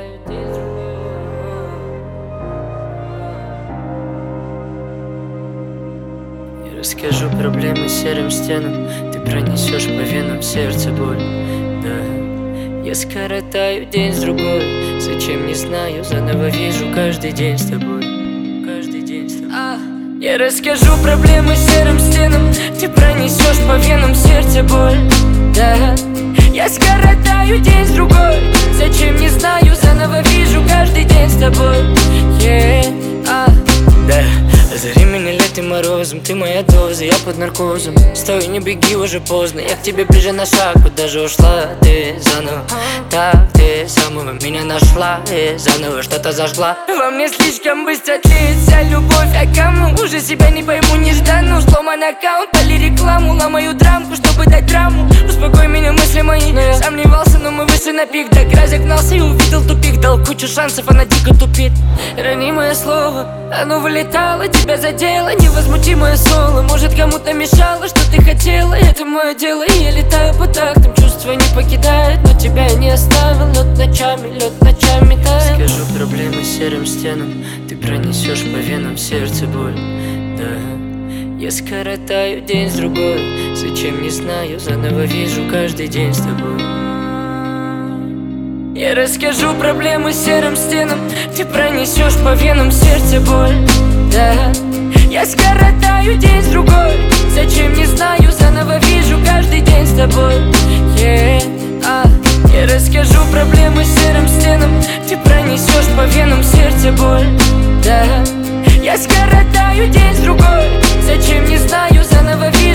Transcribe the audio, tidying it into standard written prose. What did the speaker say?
коротаю день с другой. Я расскажу проблемы серым стенам, ты пронесешь по венам сердце боль. Да, я скоротаю день с другой. Зачем, не знаю, заново вижу каждый день с тобой. Каждый день с тобой. Я расскажу проблемы серым стенам, ты пронесешь по венам сердце боль. Да, я скоротаю день с другой. Зачем, не знаю, заново вижу каждый день с тобой. Да, озари меня летом морозом, ты моя доза, я под наркозом. Стой, не беги, уже поздно, я к тебе ближе на шаг. Куда же ушла ты заново? Так ты самого меня нашла и заново что-то зажгла. Во мне слишком быстро тлеет вся любовь, а кому? Уже себя не пойму нежданно. Сломан аккаунт, пали рекламу, ломаю драмку, чтобы дать драму. Успокой меня, мысли мои, но я сомневался, но мы вышли на пик. Так разогнался и увидел тупик, дал кучу шансов, она дико тупит. Ранимое слово, оно вылетало, тебя задело, невозмутимое соло. Может, кому-то мешало, что ты хотела, это мое дело, и я летаю по тактам. Чувство не покидает, но тебя я не оставил. Лед ночами тает. Скажу проблемы серым стенам, ты пронесешь по венам сердце боль. Да, я скоротаю день с другой. Зачем, не знаю, заново вижу каждый день с тобой. Я расскажу проблемы серым стенам, ты пронесешь по венам сердце боль. Да, я скоротаю день с другой. Зачем, не знаю, заново вижу каждый день с тобой. Я расскажу проблемы серым стенам, ты пронесешь по венам сердце боль. Да, я скоротаю день с другой. Зачем, не знаю, заново вижу